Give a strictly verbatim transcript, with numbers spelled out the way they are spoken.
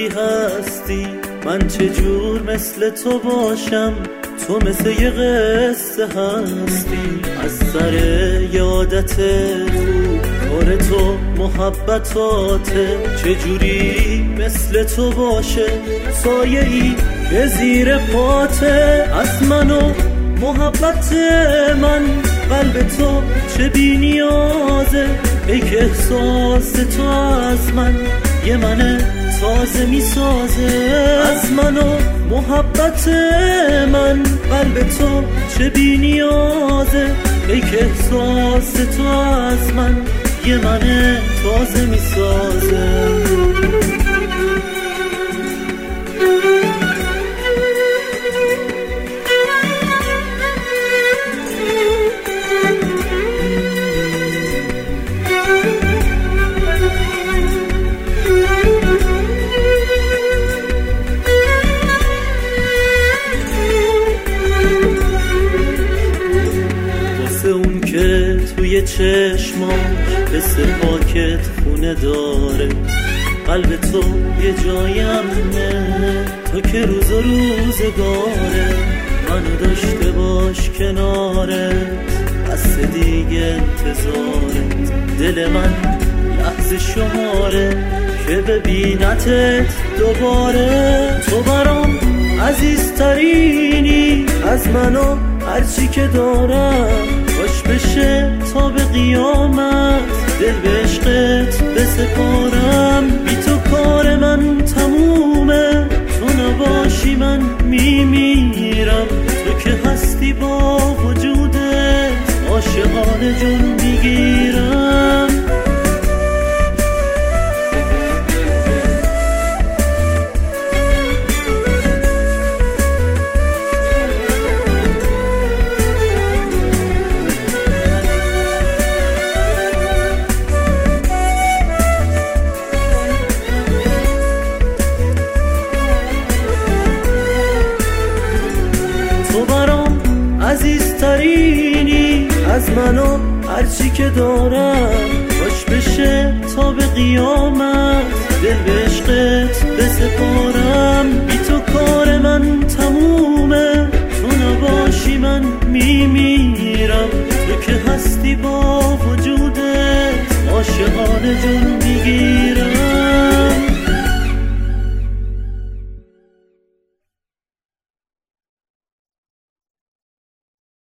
وقتی هستی من چجور مثل تو باشم، تو مثل یه قصه هستی. از سر یادت خوب کار تو محبتاته، چجوری مثل تو باشه سایه ای به زیر پاته. از من و محبت من قلب تو چه بی نیازه، ای که احساس تو از من یه من تازه می سازه. از من و محبت من قلب تو چه بی نیازه، ای که احساس تو از من یه من تازه می سازه. توی چشماش حس پاکت خونه داره، قلب تو یه جایمه، تو که روز و روزگاره. منو داشته باش کنارت، بس دیگه انتظارت. دل من لحظه شماره که ببینتت دوباره. تو برام عزیزترینی از منو هرچی که دارم، باش بشه تا به قیامت دل به عشقت بسپارم. بی تو کار من تمومه، تو نباشی من میمیرم. تو که هستی با وجودت عاشقانه جون میگیرم. عزیزترینی از منو هرچی که دارم، باش بشه تا به قیامت دل به عشقت بسپارم. بی تو کار من تمومه، تو نباشی من میمیرم. تو که هستی با وجودت عاشقانه جون